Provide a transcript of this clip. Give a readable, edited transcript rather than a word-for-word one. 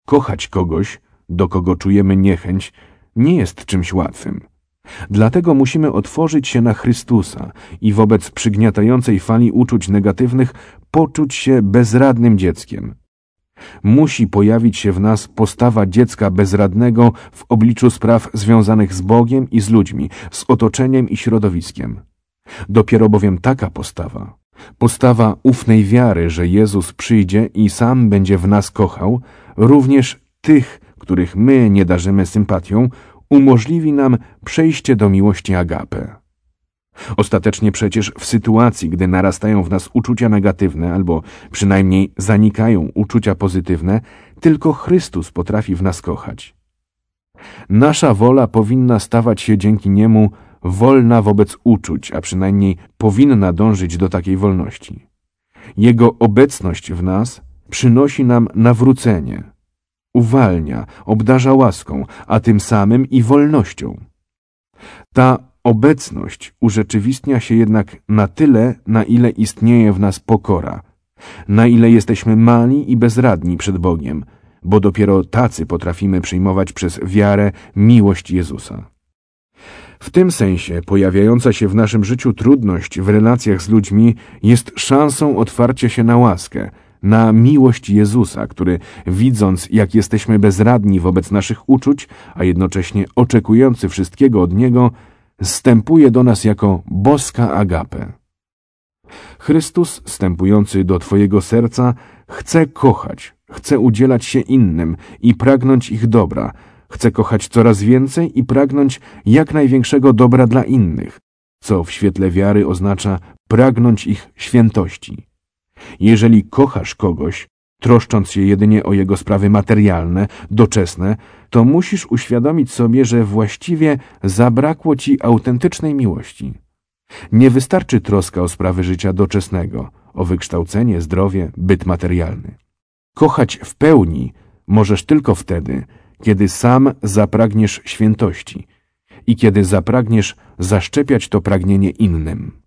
Kochać kogoś, do kogo czujemy niechęć, nie jest czymś łatwym. Dlatego musimy otworzyć się na Chrystusa i wobec przygniatającej fali uczuć negatywnych poczuć się bezradnym dzieckiem. Musi pojawić się w nas postawa dziecka bezradnego w obliczu spraw związanych z Bogiem i z ludźmi, z otoczeniem i środowiskiem. Dopiero bowiem taka postawa ufnej wiary, że Jezus przyjdzie i sam będzie w nas kochał, również tych, których my nie darzymy sympatią, umożliwi nam przejście do miłości agape. Ostatecznie przecież w sytuacji, gdy narastają w nas uczucia negatywne albo przynajmniej zanikają uczucia pozytywne, tylko Chrystus potrafi w nas kochać. Nasza wola powinna stawać się dzięki Niemu wolna wobec uczuć, a przynajmniej powinna dążyć do takiej wolności. Jego obecność w nas przynosi nam nawrócenie, uwalnia, obdarza łaską, a tym samym i wolnością. Ta obecność urzeczywistnia się jednak na tyle, na ile istnieje w nas pokora, na ile jesteśmy mali i bezradni przed Bogiem, bo dopiero tacy potrafimy przyjmować przez wiarę miłość Jezusa. W tym sensie pojawiająca się w naszym życiu trudność w relacjach z ludźmi jest szansą otwarcia się na łaskę, na miłość Jezusa, który, widząc, jak jesteśmy bezradni wobec naszych uczuć, a jednocześnie oczekujący wszystkiego od Niego, zstępuje do nas jako boska agape. Chrystus, wstępujący do Twojego serca, chce kochać, chce udzielać się innym i pragnąć ich dobra, chce kochać coraz więcej i pragnąć jak największego dobra dla innych, co w świetle wiary oznacza pragnąć ich świętości. Jeżeli kochasz kogoś, troszcząc się jedynie o jego sprawy materialne, doczesne, to musisz uświadomić sobie, że właściwie zabrakło ci autentycznej miłości. Nie wystarczy troska o sprawy życia doczesnego, o wykształcenie, zdrowie, byt materialny. Kochać w pełni możesz tylko wtedy, kiedy sam zapragniesz świętości i kiedy zapragniesz zaszczepiać to pragnienie innym.